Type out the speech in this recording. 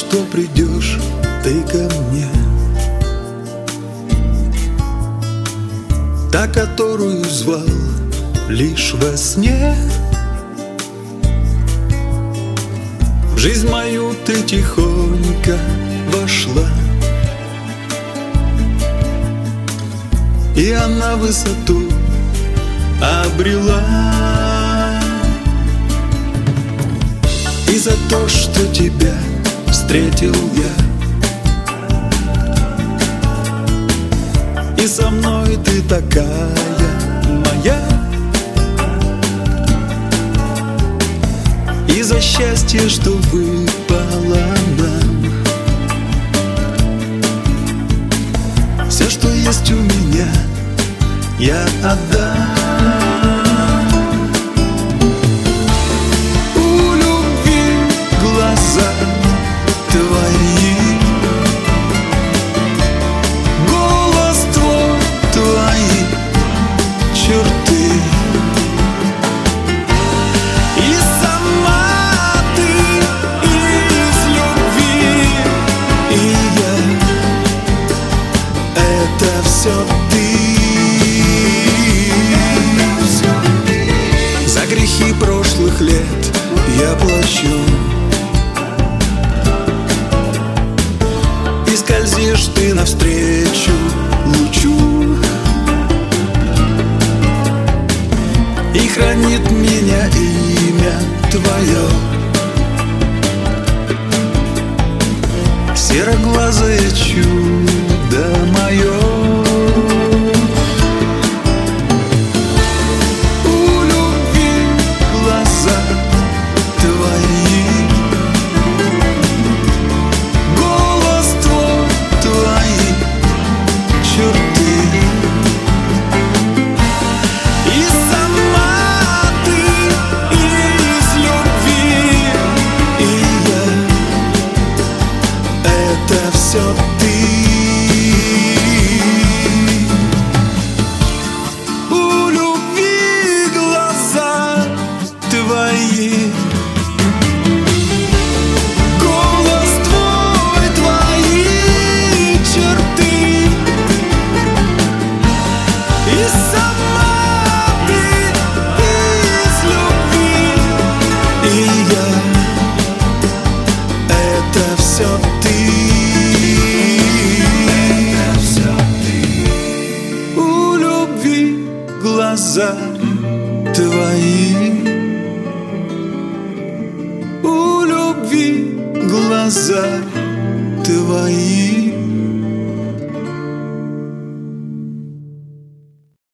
что придешь ты ко мне, та, которую звал лишь во сне. В жизнь мою ты тихонько вошла, и она высоту обрела. И за то, что тебя встретил я, и со мной ты такая моя, и за счастье, что выпало нам, все, что есть у меня, я отдам. У любви глаза твои, голос твой, твои черты, и сама ты из любви, и я — это все ты. За грехи прошлых лет я плачу, и скользишь ты навстречу лучу, и хранит меня имя твое, сероглазое чудо мое. Все ты. У любви глаза твои, голос твой, твои черты, и сама ты из любви, и я — это все ты. Глаза твои, у любви глаза твои.